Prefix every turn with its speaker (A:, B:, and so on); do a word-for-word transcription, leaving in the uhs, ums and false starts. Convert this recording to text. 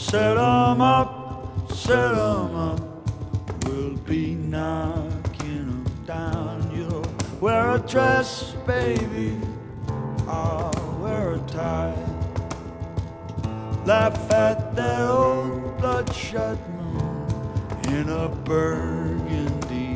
A: Set 'em up, set 'em up. We'll be knocking 'em down. You'll wear a dress, baby. I'll wear a tie. Laugh at that old bloodshot moon in a burgundy